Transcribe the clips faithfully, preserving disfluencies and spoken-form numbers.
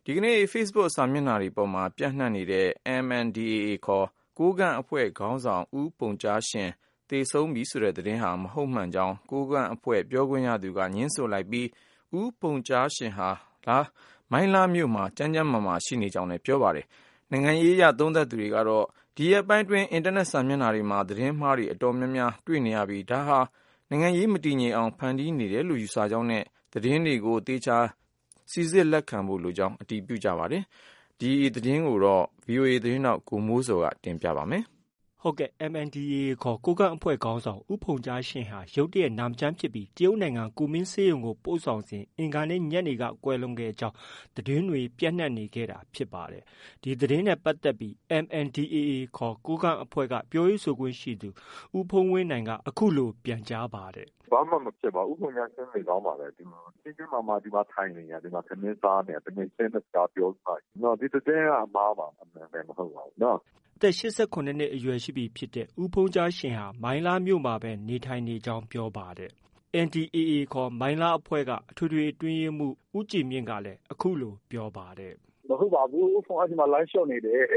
ဒီကနေ့ Facebook စာမျက်နှာတွေပေါ်မှာပြန့်နှံ့နေတဲ့ M N D A A ခေါ်ကိုးကန့်အဖွဲ့ခေါင်းဆောင်ဦးပုန်ကြားရှင်သေဆုံးပြီဆိုတဲ့သတင်းဟာမဟုတ်မှန်ကြောင်းကိုးကန့်အဖွဲ့ပြောခွင့်ရသူကငြင်းဆိုလိုက်ပြီးဦးပုန်ကြားရှင်ဟာလာမိုင်းလားမြို့မှာကျန်းကျန်းမာမာရှိနေကြောင်းလည်းပြောပါတယ်။နိုင်ငံရေးအရသုံးသပ်သူတွေကတော့ဒီရက်ပိုင်းတွင်အင်တာနက်စာမျက်နှာတွေမှာသတင်းမှားတွေအတော်များများတွေ့နေရပြီးဒါဟာနိုင်ငံရေးမတည်ငြိမ်အောင်ဖန်တီးနေတယ်လို့ယူဆကြောင်းနဲ့သတင်းတွေကိုသေချာစီစစ်လက်ခံဖို့လိုကြောင်းအတည်ပြုကြပါတယ်။ဒီသတင်းကိုတော့ ဗွီအိုအေ သတင်းထောက်ကိုမိုးစောကတင်ပြပါမယ်။ဟုတ်ကဲ့ M N D A A ခေါ်ကိုးကန့်အဖွဲ့ခေါင်းဆောင်ဦးဖုန်ကြားရှင်ဟာရုတ်တရက်နာမကျန်းဖြစ်ပြီးတရုတ်နိုင်ငံကူမင်းဆေးရုံကိုပို့ဆောင်စဉ်အင်္ဂါနေ့ညနေကကွယ်လွန်ခဲ့ကြောင်းသတင်းတွေပြန့်နှံ့နေခဲ့တာဖြစ်ပါတယ်။ဒီသတင်းနဲ့ပတ်သက်ပြီး M N D A A ခေါ်ကိုးကန့်အဖွဲ့ကပြောရေးဆိုခွင့်ရှိသူဦးဖုန်းဝင်းနိုင်ကအခုလိုပြန်ကြားပါတယ်။ဘာမှမဖြစ်ပါဘူး။ဦးဖုန်ကြားရှင်နေကောင်းပါလေ။ဒီမှာကျင်းကျင်းမာမာဒီမှာထိုင်နေတာဒီမှာခင်းစားနေတာတကယ်ချင်းစကားပြောတာ။နော်ဒီတဲ့ကအမှားပါအမှန်ပဲမဟုတ်ပါဘူးနော်။အသက်၈၇နှစ်အရွယ်ရှိပြီဖြစ်တဲ့ဦးဖုန်ကြားရှင်ဟာမိုင်းလားမြို့မှာပဲနေထိုင်နေကြောင်းပြောပါတယ်။ N D A A ခေါ်မိုင်းလားအဖွဲ့ကအထွေထွေအတွင်းရေးမှူးဦးကြည်မြင့်ကလည်းအခုလိုပြောပါတယ်။မဟုတ်ပါဘူးဦးဖုန်ကဒီမှာလိုင်းလျှော့နေတယ်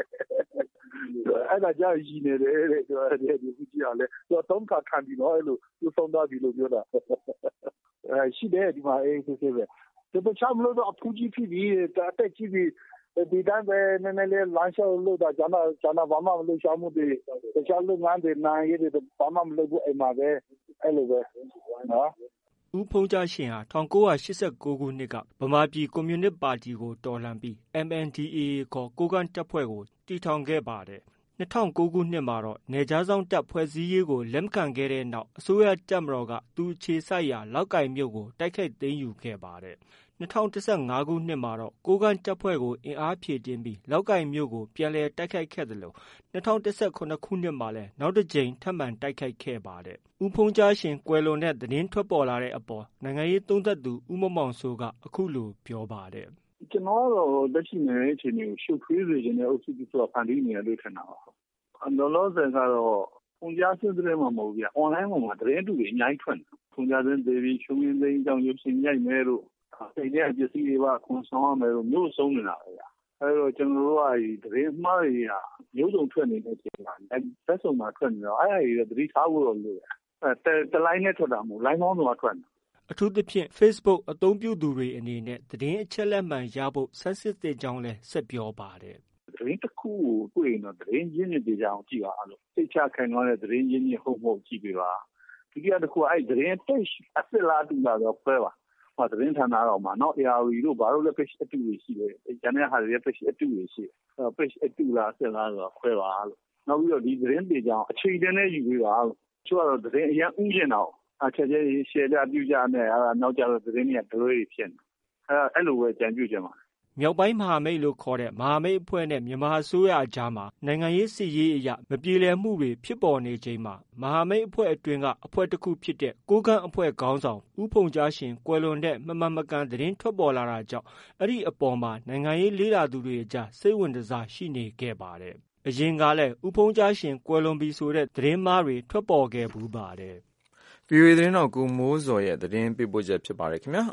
အဲ့ဒါကြောင့်ရည်နေတယ်တဲ့ဒီဦးကြည်ကလည်းသူသုံးခါခံပြီးတော့အဲ့လိုသူဆုံးသွားပြီလို့ပြောတာအဲရှိတယ်ဒီမှာအေးဆေးဆေးပဲတခြားမလို့တော့အဖူးကြီးဖြစ်ပြီးအသက်ကြီးပြီးဒီတိုင်းပဲနည်းနည်းလေးလမ်းလျှောက်လို့တာကျန်တော့ကျန်တော့ဘာမှမလုပ်ချမှုတွေတခြားလုပ်ငန်းတွေနိုင်ရည်တွေဘာမှမလုပ်ဘူးအိမ်မှာပဲအဲ့လိုပဲနော်ဦးဖုန်ကြားရှင်ဟာ၁၉၈၉ခုနှစ်ကဗမာပြည်ကွန်မြူနစ်ပါတီကိုတော်လှန်ပြီး M N D A A ခေါ်ကိုးကန့်တပ်ဖွဲ့ကိုတည်ထောင်ခဲ့ပါတယ်။၂၀၀၉ခုနှစ်မှာတော့နယ်ခြားစောင့်တပ်ဖွဲ့စည်းရေးကိုလက်မခံခဲ့တဲ့နောက်အစိုးရတပ်မတော်ကသူအခြေစိုက်ရာလောက်ကိုင်မြို့ကိုတိုက်ခိုက်သိမ်းယူခဲ့ပါတယ်။၂၀၁၅ခုနှစ်မှာတော့ကိုးကန့်တပ်ဖွဲ့ကိုအင်အားဖြည့်တင်းပြီးလောက်ကိုင်မြို့ကိုပြန်လည်တိုက်ခိုက်ခဲ့သလို၂၀၁၇ခုနှစ်မှာလည်းနောက်တစ်ကြိမ်ထပ်မံတိုက်ခိုက်ခဲ့ပါတယ်။ဦးဖုန်ကြားရှင်ကွယ်လွန်တဲ့သတင်းထွက်ပေါ်လာတဲ့အပေါ်နိုင်ငံရေးသုံးသပ်သူဦးမောင်မောင်စိုးကအခုလိုပြောပါတယ်။ကျွန်တော်ကတော့လက်ရှိနေတဲ့အခြေအနေကိုရှုပ်ထွေးစေခြင်းနဲ့အုပ်စုပြီးတော့ဖန်တီးနေရလို့ထင်တာပါ။လောလောဆယ်ကတော့ဖုန်ကြားရှင်သတင်းမှာမဟုတ်ဘူး။ online ပေါ်မှာသတင်းတူတွေအများကြီးထွက်နေ။ဖုန်ကြားရှင်သေပြီးရှုံးရင်းသိမ်းကြောင်ရုပ်ရှင်ရိုက်မဲလို့စိတ်ထဲပစ္စည်းတွေပါခွန်ဆောင်ရမယ်လို့မျိုးဆုံးနေတာပဲဗျာအဲတော့ကျွန်တော်တို့ကဒီသတင်းမှားတွေကမျိုးစုံထွက်နေတဲ့အချိန်မှာသက်စုံမှာထွက်နေတော့အဲ့အရာတွေသတိထားဖို့တော့လိုတယ်အဲတလိုင်းနဲ့ထွက်တာမဟုတ်လိုင်းပေါင်းစုံကထွက်နေအထူးသဖြင့် Facebook အသုံးပြုသူတွေအနေနဲ့သတင်းအချက်လက်မှန်ရဖို့ဆက်စစ်တဲ့ကြောင်းလဲဆက်ပြောပါတယ်သတင်းတစ်ခုကိုတွေ့ရင်တော့သတင်းရင်းမြစ်တွေကြအောင်ကြည့်ပါလို့သိချခိုင်သွားတဲ့သတင်းရင်းမြစ်ဟုတ်မဟုတ်ကြည့်ပြပါဒုတိယတစ်ခုအဲ့သတင်း page အစ်လားတူလာတော့ဖွဲပါဟောသတင်းဌာနတော်မှာနော် A R V တို့ဘာလို့လဲ page အတူတွေရှိတယ်။ကျန်တဲ့ဟာတွေ page အတူတွေရှိတယ်။အဲ page အတူလားဆက်လားဆိုတော့ခွဲပါလို့။နောက်ပြီးတော့ဒီသတင်းတွေကြောင့်အချိန်တည်းနဲ့ယူပေးပါလို့။သူကတော့သတင်းအရင်ဥကျင်တော့အချက်ချင်း share ကြပြုကြနဲ့အဲနောက်ကျတော့သတင်းတွေကဒလွဲတွေဖြစ်နေ။အဲအဲ့လိုပဲကြံပြုကြမှာ။မြောက်ပိုင်းမဟာမိတ်လို့ခေါ်တဲ့မဟာမိတ်အဖွဲ့နဲ့မြန်မာအစိုးရအကြားမှာနိုင်ငံရေးစစ်ရေးအရမပြေလည်မှုတွေဖြစ်ပေါ်နေချိန်မှာမဟာမိတ်အဖွဲ့အတွင်းကအဖွဲ့တစ်ခုဖြစ်တဲ့ကိုးကန့်အဖွဲ့ခေါင်းဆောင်ဦးဖုန်ကြားရှင်ကွယ်လွန်တဲ့မမှန်မကန်သတင်းထွက်ပေါ်လာတာကြောင့်အဲ့ဒီအပေါ်မှာနိုင်ငံရေးလေ့လာသူတွေအကြားစိတ်ဝင်စားရှိနေခဲ့ပါတယ်။အရင်ကလည်းဦးဖုန်ကြားရှင်ကွယ်လွန်ပြီဆိုတဲ့သတင်းမှားတွေထွက်ပေါ်ခဲ့ဘူးပါတယ်။ ဗွီအိုအေသတင်းတော်ကိုမိုးစောရဲ့သတင်းပေးပို့ချက်ဖြစ်ပါတယ်ခင်ဗျာ